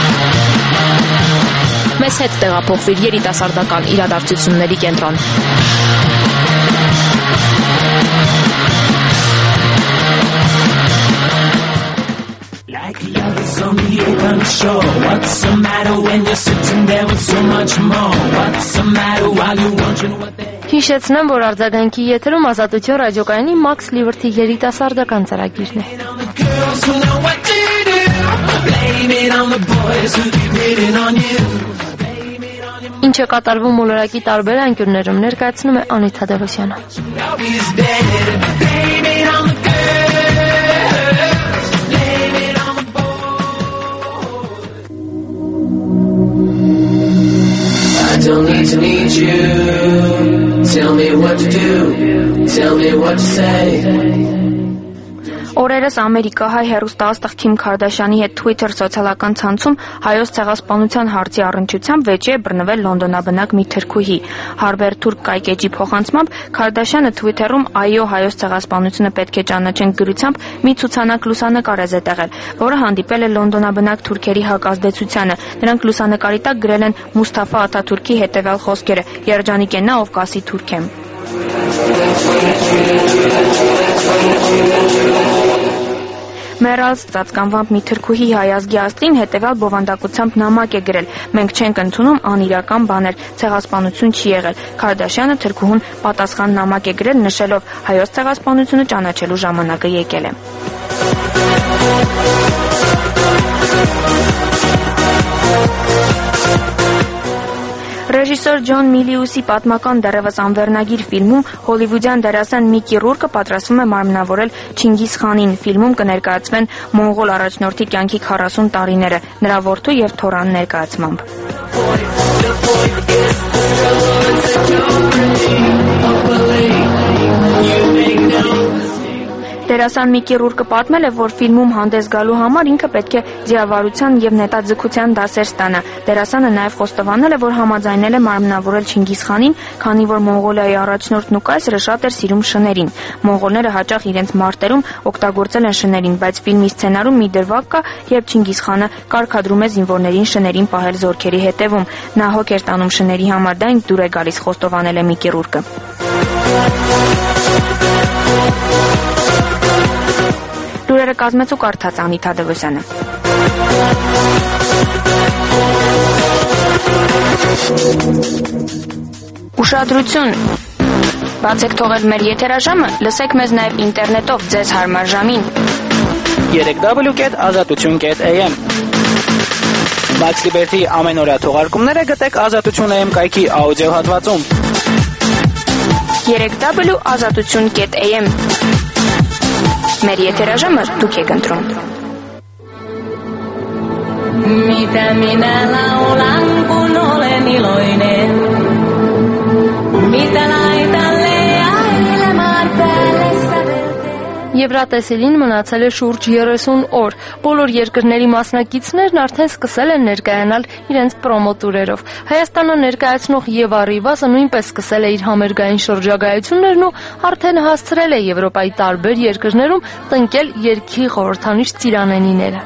Մեզ հետ տեղափոխվիր երիտասարդական իրադարձությունների կենտրոն։ Like love is only a control. What's the matter when you're sitting there with so much more? What's the matter while you're wondering what they... Հիշեցնեմ, որ արձագանքի եթերում Ազատություն ռադիոկայանի Max Liberty երիտասարդական ծրագիրն է։ Girls who know what to do. Blame it on the boys who keep hitting on you. Ինչը կատարվում մոլորակի տարբեր անկյուններում ներկայացնում է Անիթ Թադևոսյանը։ Nobody's dead. Blame it on the girls. Blame it on the boys. I don't need to need you. Tell me what to do. Tell me what to say. Օրերս ամերիկահայ հեռուստաաստղ Քիմ Քարդաշյանի հետ Twitter սոցիալական ցանցում հայոց ցեղասպանության հարցի առնչությամբ վեճի է բռնվել լոնդոնաբնակ մի թրքուհի։ Հարբեր Թուրք կայքեջի փոխանցմամբ Քարդաշյանը Twitter-ում «Այո, հայոց ցեղասպանությունը պետք է ճանաչենք» գրությամբ մի ցուցանակ լուսանկար է զետեղել, որը հանդիպել է լոնդոնաբնակ թուրքերի հակազդեցությանը։ Նրանք լուսանկարի տակ գրել են Մուսթաֆա Աթաթուրքի հետևյալ խոսքերը. «Երջանիկ է նա, ով կասի թուրք եմ»։ Մերալս ծածկանվամբ մի թրքուհի հայազգի աստրին հետևյալ բովանդակությամբ նամակ է գրել. «Մենք չենք ընդունում անիրական բաներ, ցեղասպանություն չի եղել»։ Քարդաշյանը թրքուհուն պատասխան նամակ է գրել նշելով. «Հայոց ցեղասպանությունը ճանաչելու ժամանակը եկել է»։ Ռեժիսոր Ջոն Միլիուսի պատմական դեռևս անվերնագիր ֆիլմում հոլիվուդյան դերասան Միկի Ռուրկը պատրաստվում է մարմնավորել Չինգիզ խանին։ Ֆիլմում կներկայացվեն մոնղոլ առաջնորդի կյանքի 40 տարիները, նրա որդու եւ թորան ներկայացմամբ։ Դերասան Միկի Ռուրկը պատմել է, որ ֆիլմում հանդես գալու համար ինքը պետք է ձիավարության եւ նետաձգության դասեր ստանա։ Դերասանը նաեւ խոստովանել է, որ համաձայնել է մարմնավորել Չինգիզ խանին, քանի որ Մոնղոլիայի առաջնորդն ու կայսրը շատ էր սիրում շներին։ Մոնղոլները հաճախ իրենց մարտերում օգտագործել են շներին, բայց ֆիլմի սցենարում մի դրվագ կա, երբ Չինգիզ խանը կարգադրում է զինվորներին շներին պահել զորքերի հետևում։ Նա հոգ էր տանում շների համար, դա ինձ դուր է գալիս, խոստովանել է Միկի Ռուրկը։ Լուրերը կազմեց ու կարդաց Անիթ Թադևոսյանը։ Ուշադրություն։ Բացեք թողել մեր եթերաժամը, լսեք մեզ նաև ինտերնետով ձեզ հարմար ժամին։ www.azatutun.am Max Liberty ամենօրյա թողարկումները գտեք Ազատություն AM կայքի աուդիո հատվածում։ www.azatutun.am Մեր եթերաժամը դուք եք ընտրում։ Mitä minä laulan, kun olen iloinen? Mitä laitan leiailemaan päälle sävelteen? Եվրատեսիլին մնացել է շուրջ 30 օր։ Բոլոր երկրների մասնակիցներն արդեն սկսել են ներկայանալ իրենց պրոմոտուրերով։ Հայաստանը ներկայացնող Եվա Ռիվասը նույնպես սկսել է իր համերգային շրջագայություններն ու արդեն հասցրել է Եվրոպայի տարբեր երկրներում տնկել երգի խորհրդանիշ ծիրանենիները։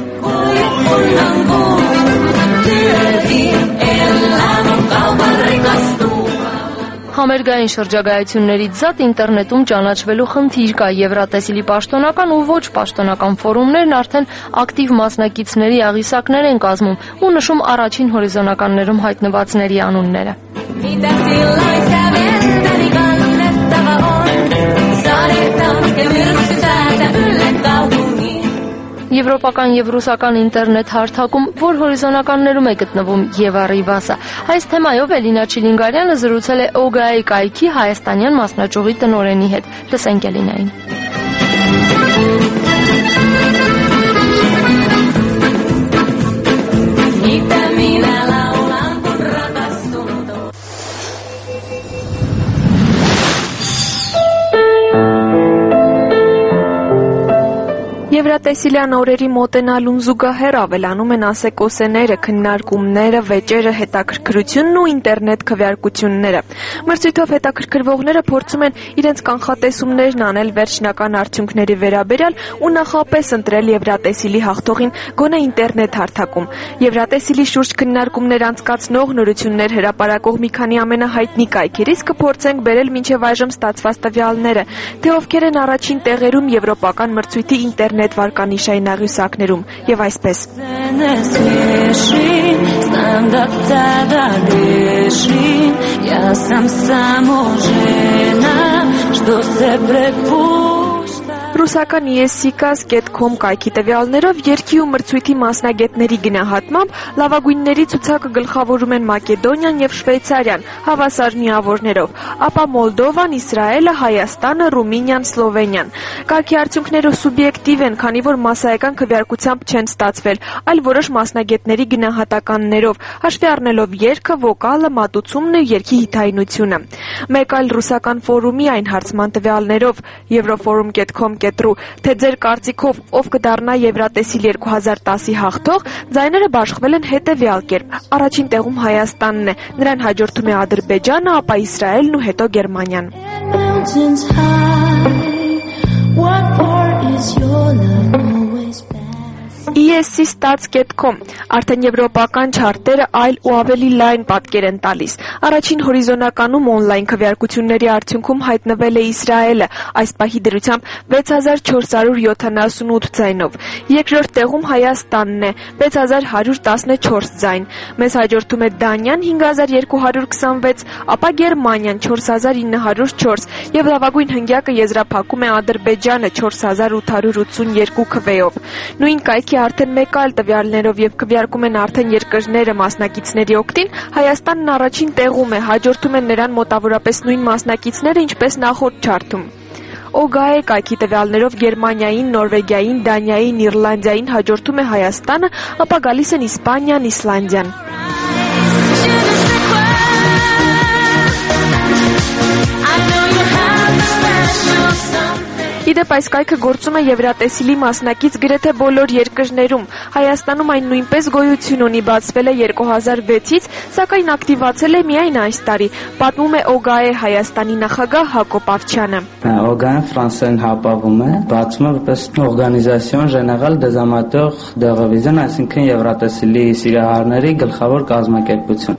Համերգային շրջագայություններից զատ ինտերնետում ճանաչվելու խնդիր կա։ Եվրատեսիլի պաշտոնական ու ոչ պաշտոնական ֆորումներն արդեն ակտիվ մասնակիցների աղյուսակներ են կազմում ու նշում առաջին հորիզոնականներում հայտնվածների անունները։ Եվրոպական եւ ռուսական ինտերնետ հարթակում, որ հորիզոնականներում է գտնվում Եվա Ռիվասը։ Այս թեմայով Էլինա Չիլինգարյանը զրուցել է OGA-ի կայքի հայաստանյան մասնաճյուղի տնօրենի հետ։ Լսենք Էլինային։ Եվրատեսիլյան օրերի մոտենալուն զուգահեռ ավելանում են ասեկոսեները, քննարկումները, վեճերը, հետաքրքրությունն ու ինտերնետ քվեարկությունները։ Մրցույթով հետաքրքրվողները փորձում են իրենց կանխատեսումներն անել վերջնական արդյունքների վերաբերյալ ու նախապես ընտրել Եվրատեսիլի հաղթողին գոնե ինտերնետ հարթակում։ Եվրատեսիլի շուրջ քննարկումներ անցկացնող, նորություններ հրապարակող մի քանի ամենահայտնի կայքերից կփորձենք բերել մինչև այժմ ստացված տվյալները, թե ովքեր են առաջին տեղերում եվրոպական մրցույթի ինտերնետ վարկանիշային աղյուսակներում եւ այսպես։ Ռուսական ESCAS.com կայքի տվյալներով երգի ու մրցույթի մասնագետների գնահատմամբ լավագույնների ցուցակը գլխավորում են Մակեդոնիան եւ Շվեյցարիան հավասար միավորներով, ապա Մոլդովան, Իսրայելը, Հայաստանը, Ռումինիան, Սլովենիան։ Կայքի արդյունքները սուբյեկտիվ են, քանի որ մասսայական քվեարկությամբ չեն ստացվել, այլ որոշ մասնագետների գնահատականներով, հաշվի առնելով երգը, վոկալը, մատուցումն ու երգի հիթայնությունը։ Մեկ այլ ռուսական ֆորումի այն հարցման տվյալներով Euroforum.com թե ձեր կարծիքով ով կդառնա Եվրատեսիլ 2010-ի հաղթող, ձայները բաշխվել են հետևյալ կերպ. առաջին տեղում Հայաստանն է, նրան հաջորդում է Ադրբեջանը, ապա Իսրայելն ու հետո Գերմանիան։ ESCStats.com արդեն եվրոպական չարտերը այլ ու ավելի լայն պատկեր են տալիս։ Առաջին հորիզոնականում օնլայն քվեարկությունների արդյունքում հայտնվել է Իսրայելը, այս պահի դրությամբ 6478 ձայնով։ Երկրորդ տեղում Հայաստանն է, 6114 ձայն։ Մեզ հաջորդում է Դանիան 5226, ապա Գերմանիան 4904 եւ լավագույն հնգյակը եզրափակում է Ադրբեջանը 4882 քվեով։ Նույն կայքի արդեն մեկ այլ տվյալներով եւ քվեարկում են արդեն երկրները մասնակիցների օգտին, Հայաստանն առաջին տեղում է, հաջորդում են նրան մոտավորապես նույն մասնակիցները, ինչպես նախորդ չարթում։ OGAE կայքի տվյալներով Գերմանիային, Նորվեգիային, Դանիային, Իռլանդիային հաջորդում է Հայաստանը, ապա գալիս են Իսպանիան, Իսլանդիան։ Իդեպ այս կայքը գործում է Եվրատեսիլի մասնակից գրեթե բոլոր երկրներում։ Հայաստանում այն նույնպես գոյություն ունի, բացվել է 2006-ից, սակայն ակտիվացել է միայն այս տարի, պատմում է OGAE Հայաստանի նախագահ Հակոբ Ավչյանը։ OGAE ֆրանսերեն հապավում է, բացում է որպես օրգանիզացիոն Générale des Amateurs de Revision, այսինքն Եվրատեսիլի սիրահարների գլխավոր կազմակերպություն։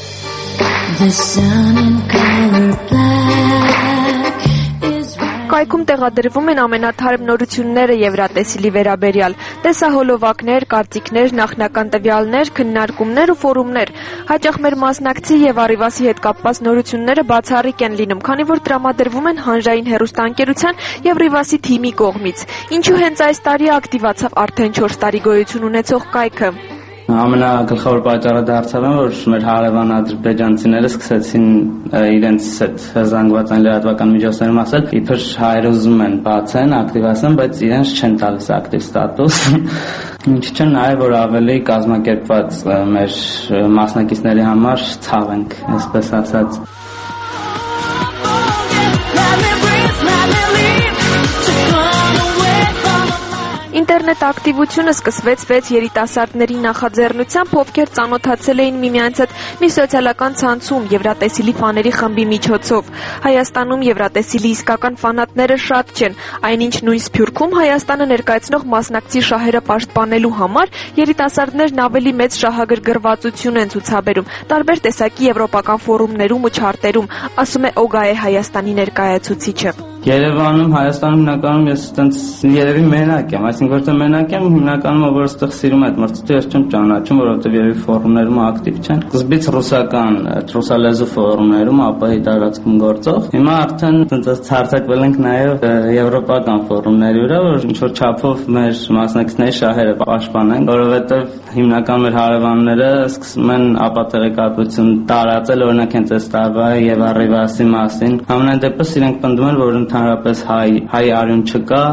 Կայքում տեղադրվում են ամենաթարմ նորությունները Եվրատեսիլի վերաբերյալ, տեսահոլովակներ, կարծիքներ, նախնական տվյալներ, քննարկումներ ու ֆորումներ։ Հաճախ մեր մասնակցի եւ առիվասի հետ կապված նորությունները բացառիկ են լինում, քանի որ տրամադրվում են հանրային հեռուստաընկերության եւ Ռիվասի թիմի կողմից։ Ինչու հենց այս տարի ակտիվացավ արդեն 4 տարի գոյություն ունեցող կայքը։ Ամենագլխավոր պատճառը դարձավ են, որ մեր հարևան ադրբեջանցիները սկսեցին իրենց այդ զանգվածային լրատվական միջոցներում ասել, իբր հայերը ուզում են բացեն, ակտիվացնեն, բայց իրենց չեն տալիս ակտիվ ստատուս։ Ինչ չէ նաև որ ավելի կազմակերպված մեր մասնակիցների համար ցավ ենք, այսպես ասած։ Ինտերնետ ակտիվությունը սկսվեց 6 երիտասարդների նախաձեռնությամբ, ովքեր ծանոթացել էին միմյանց հետ մի սոցիալական ցանցում Եվրատեսիլի ֆաների խմբի միջոցով։ Հայաստանում Եվրատեսիլի իսկական ֆանատները շատ չեն, այնինչ նույն Սփյուռքում Հայաստանը ներկայացնող մասնակցի շահերը պաշտպանելու համար երիտասարդներն ավելի մեծ շահագրգռվածություն են ցուցաբերում տարբեր տեսակի եվրոպական ֆորումներում ու չարտերում, ասում է OGAE Հայաստանի ներկայացուցիչը։ Երևանում, Հայաստանում հիմնականում ես այտենց երևի մենակ եմ, այսինքն որտեղ մենակ եմ, հիմնականում ով որ այդտեղ սիրում է այդ մրցույթը ես չեմ ճանաչում, որովհետև երևի ֆորումներում ակտիվ չեն։ Սկզբից ռուսական, ռուսալեզու ֆորումներում, ապա տարածքում գործող։ Հիմա արդեն այտենց ցարձակվել ենք նաև եվրոպական ֆորումների վրա, որ ինչ որ չափով մեր մասնակիցների շահերը պաշտպանենք, որովհետև հիմնական մեր հարևանները սկսում են ապատեղեկատվություն տարածել, օրինակ հենց այս տարվա եւ Ռիվասի մասին։ Համենայն դեպս իրենք պնդում են, որ ընդհանրապես հայ արյուն չկա։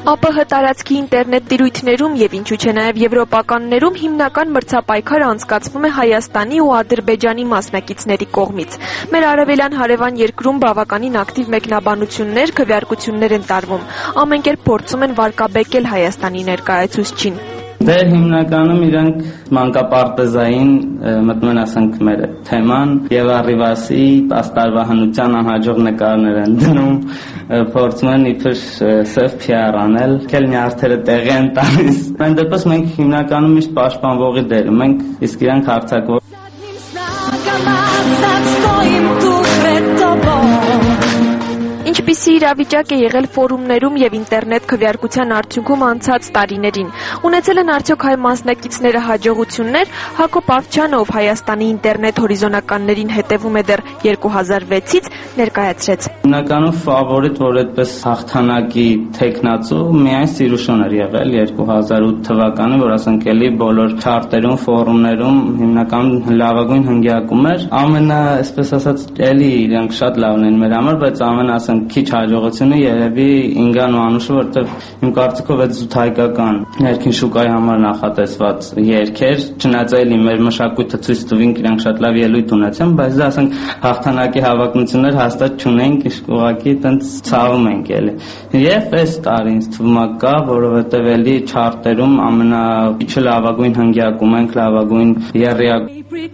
ԱՊՀ տարածքի ինտերնետ տիրույթներում եւ ինչու՞ չէ նաեւ եվրոպականներում հիմնական մրցապայքարը անցկացվում է Հայաստանի ու Ադրբեջանի մասնակիցների կողմից։ Մեր արևելյան հարևան երկրում բավականին ակտիվ մեկնաբանություններ, քվեարկություններ են տարվում։ Ամեն կերպ փորձում են վարկաբեկել Հայաստանի ներկայացուցչին։ Դե հիմնականում իրանք մանկապարտեզային մտնում են, ասենք, մեր թեման եւ arrivasi աստարվահանության անհաջող նկարներ են դնում, փորձում են իբր սև PR անել, քել նյարդերը տեղի են տալիս։ Այն դեպս մենք հիմնականում միշտ պաշտպանվողի դերում ենք, իսկ իրանք հարձակվող։ Ինչպիսի իրավիճակ է եղել ֆորումներում եւ ինտերնետ քվեարկության արդյունքում անցած տարիներին։ Ունեցել են արդյոք հայ մասնակիցները հաջողություններ։ Հակոբ Ավչյանը, ով Հայաստանի ինտերնետ հորիզոնականներին հետևում է դեռ 2006-ից, ներկայացրեց։ Հիմնականում ֆավորիտ, որ այդպես հաղթանակի տեխնացու միայն Սիրուշոն էր եղել 2008 թվականին, որ ասենք էլի բոլոր չարտերում, ֆորումներում հիմնականում լավագույն հնգյակում էր։ Այսպես ասած, էլի իրանք շատ լավն են մեր համար, բայց ասենք քիչ հաջողությունը երևի Ինգան ու Անուշը, որտեղ իմ կարծիքով այդ զուտ հայկական ներքին շուկայի համար նախատեսված երգեր, չնայած էլի մեր մշակույթը ցույց տվին, իրանք շատ լավ ելույթ ունեցան, բայց դա ասենք հաղթանակի հավակնություններ հաստատ չունենք, իսկ ուղղակի այտենց ցավում ենք էլի։ Եվ այս տարի ինձ թվում է կա, որովհետև էլի չարտերում ամենաքիչը լավագույն հնգյակում ենք, լավագույն եռյակ։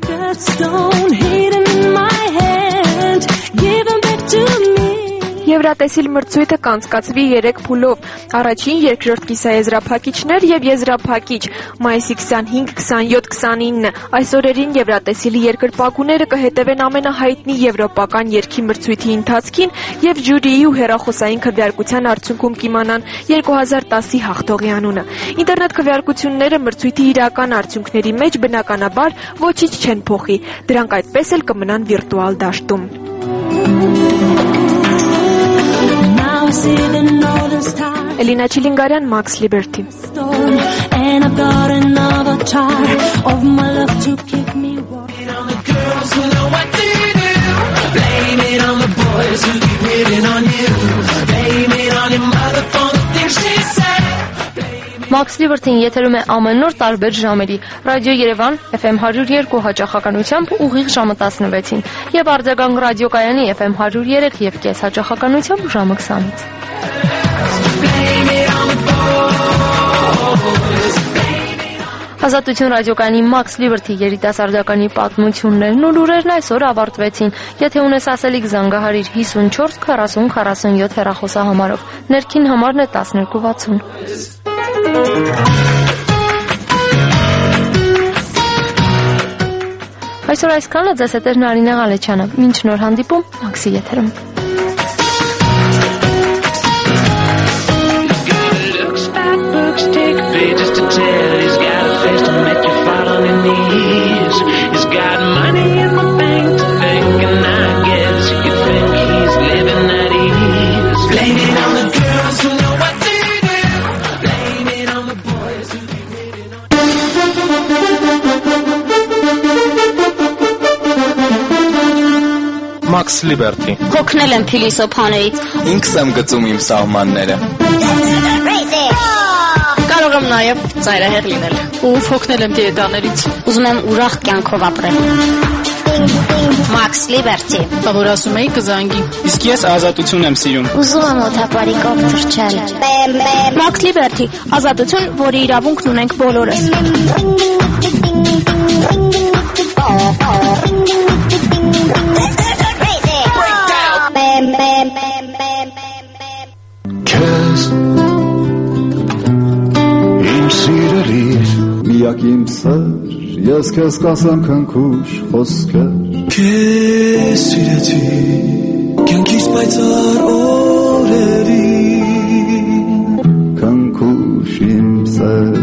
Եվրատեսիլ մրցույթը կանցկացվի 3 փուլով՝ առաջին, երկրորդ կիսաեզրափակիչներ եւ եզրափակիչ։ Մայիսի 25, 27, 29 այս օրերին Եվրատեսիլի երկրպագուները կհետևեն ամենահայտնի եվրոպական երգի մրցույթի ընթացքին եւ ժյուրիի ու հեռախոսային քվեարկության արդյունքում կիմանան 2010-ի հաղթողի անունը։ Ինտերնետ քվեարկությունները մրցույթի իրական արդյունքների մեջ բնականաբար ոչինչ չեն փոխի։ Դրանք այդպես էլ կմնան վիրտուալ դաշտում։ Էլինա Չիլինգարյան, Max Liberty։ Max Liberty-ն եթերում է ամեն օր տարբեր ժամերի։ Ռադիո Երևան FM 102 հաճախականությամբ ուղիղ ժամը 16-ին եւ Արձագանք ռադիոկայանի FM 103 եւ կես հաճախականությամբ ժամը 20-ից։ Ազատություն ռադիոկայանի Max Liberty երիտասարդականի պատմություններն ու լուրերն այսօր ավարտվեցին։ Եթե ունես ասելիք, զանգահարիր 54 40 47 հեռախոսահամարով։ Ներքին համարն է 1260։ Այսօր այսքանը, ձեզ հետ էր Նարինե Ղալեչյանը։ Մինչ նոր հանդիպում, Մաքսի եթերում։ Max Liberty։ Հոգնել եմ փիլիսոփաներից։ Ինքս եմ գծում իմ սահմանները։ Կարող եմ նաև ծայրահեղ լինել։ Ու հոգնել եմ դիետաներից։ Ուզում եմ ուրախ կյանքով ապրել։ Max Liberty։ Որ ասում էի կզանգի։ Իսկ ես ազատություն եմ սիրում։ Ուզում եմ օդապարիկով թռչել։ Max Liberty, ազատություն, որի իրավունքն ունենք բոլորս։ Իմ սիրելիս միակ իմ սեր, ես քեզ կասեմ քնքուշ խոսքեր։ Քեզ սիրեցի կյանքիս պայծառ օրերին, քնքուշ իմ սեր։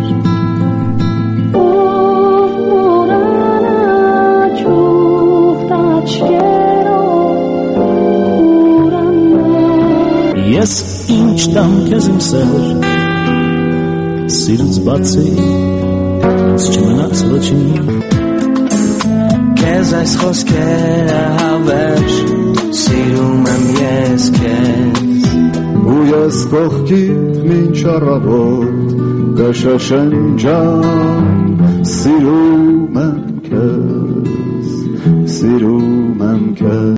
Ես ինչ տամ քեզ իմ սեր, սիրուց բացի, չմնաց ոչինչ։ Քեզ այս խոսքերը հավերժ, սիրում եմ ես քեզ։ Ու ես կողքիդ մինչ առավոտ կշշնջամ, սիրում եմ քեզ, սիրում եմ քեզ